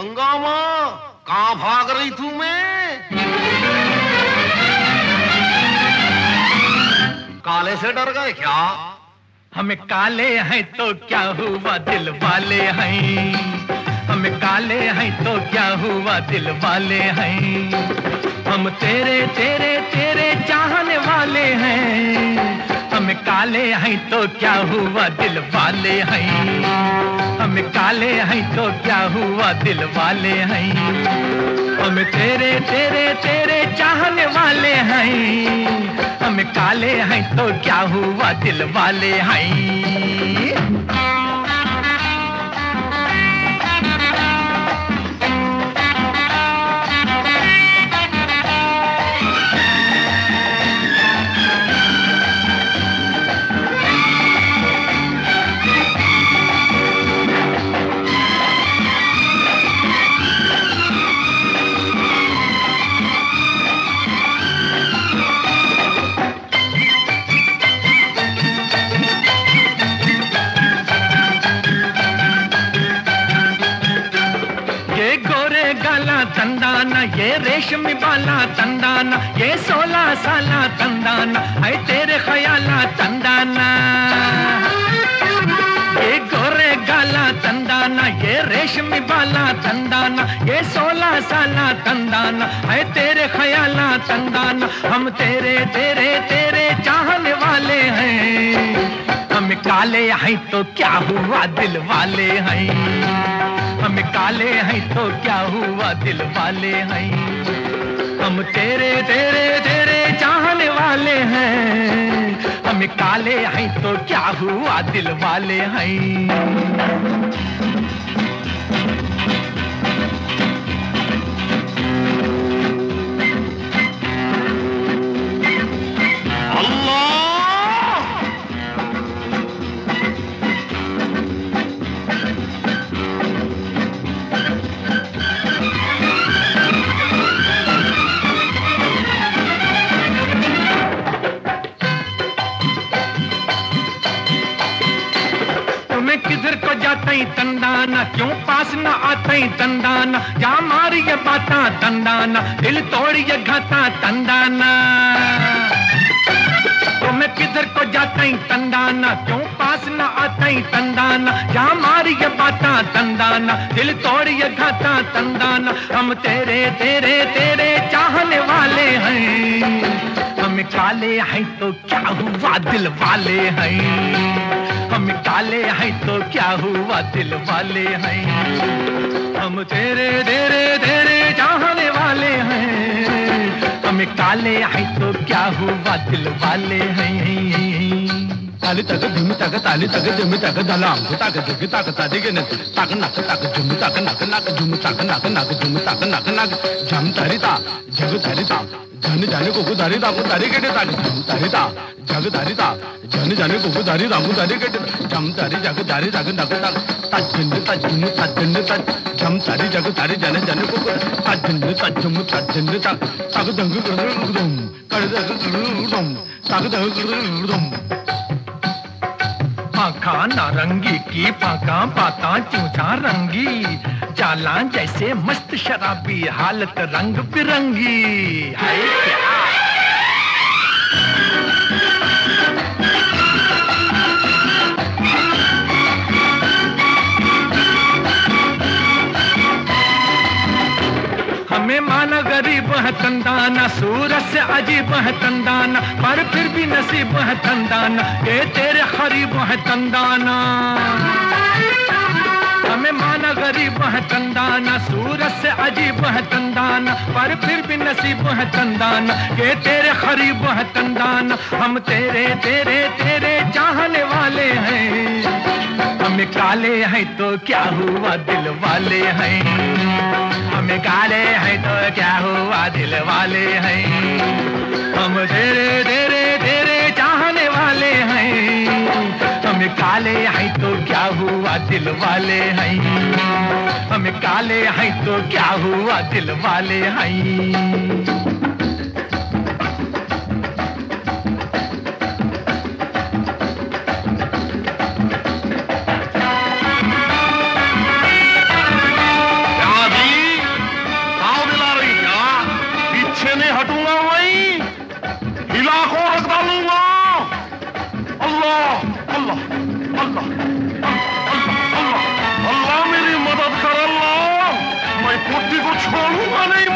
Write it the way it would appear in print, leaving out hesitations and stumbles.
हंगामा, कहाँ भाग रही थू मैं? काले से डर गए क्या? हम काले हैं तो क्या हुआ, दिल वाले हैं। हम काले हैं तो क्या हुआ, दिल वाले हैं। हम तेरे तेरे तेरे चाहने वाले हैं। हम काले हैं तो क्या हुआ, दिल वाले हैं। हम काले हैं तो क्या हुआ, दिल वाले हैं। हम तेरे तेरे तेरे चाहने वाले हैं। हम काले हैं तो क्या हुआ, दिल वाले हैं। तंदाना, ये रेशमी बाला तंदाना, ये 16 साला तंदाना, है तेरे ख्याला तंदाना। ये गोरे गाला तंदाना, ये रेशमी बाला तंदाना, ये 16 साला तंदाना, है तेरे ख्याला तंदाना। हम तेरे तेरे तेरे चाहने वाले हैं। हम काले हैं तो क्या हुआ, दिल वाले हैं। हम काले हैं तो क्या हुआ, दिल वाले हैं। हम तेरे तेरे तेरे चाहने वाले हैं। हम काले हैं तो क्या हुआ, दिल वाले हैं। किधर को जाते तंदाना, क्यों पास न आते तंदाना। जा मारी ये बाता तंदाना, दिल तोड़ ये घाता तंदाना। तुम्हें किधर को जाते तंदाना, क्यों पास न आते तंदाना। जा मारी ये बाता तंदाना, दिल तोड़ ये घाता तंदाना। हम तेरे तेरे तेरे चाहने वाले हैं। हम काले हैं तो क्या हुआ, दिल वाले हैं। हम काले हैं तो क्या हुआ, दिल वाले हैं। हम तेरे तेरे तेरे चाहने वाले हैं। हम काले हैं तो क्या हुआ, दिल वाले हैं। ताली तक धुम तक ताली तक धुम तक दलाम तक जग तक तादिगे न तक नक तक झुम तक नक नक झुम तक नक नक झुम तक नक नक झम तारिता जग तारिता जन जाने को दारी दा को दारी के तक झम तारिता जग तारिता जन जाने को दारी दा को दारी के झम तारी जग दारी जग नक तक तजन तजन तजन तज झम तारी जग तारी जन जाने को तजन तजम तजन तक तक दंग गुदुम कर दंग गुदुम तक दंग गुदुम। आँखा नारंगी की पाका बाता चूचा रंगी, जाला जैसे मस्त शराबी, हालत रंग बिरंगी है क्या। हमें माना गरीब है तंदाना, सूरत से अजीब है तंदाना, पर फिर भी नसीब है तंदाना, ये तेरे खरीब है तंदाना। हमें माना गरीब है तंदाना, सूरत से अजीब है तंदाना, पर फिर भी नसीब है तंदाना, ये तेरे खरीब है तंदाना। हम तेरे तेरे तेरे चाहने वाले हैं। हम काले हैं तो क्या हुआ, दिल वाले हैं। हम काले हैं तो क्या हुआ, दिल वाले हैं। हम तेरे तेरे तेरे चाहने वाले हैं। हम काले हैं तो क्या हुआ, दिल वाले हैं। हम काले हैं तो क्या हुआ, दिल वाले हैं। कहूँगा नहीं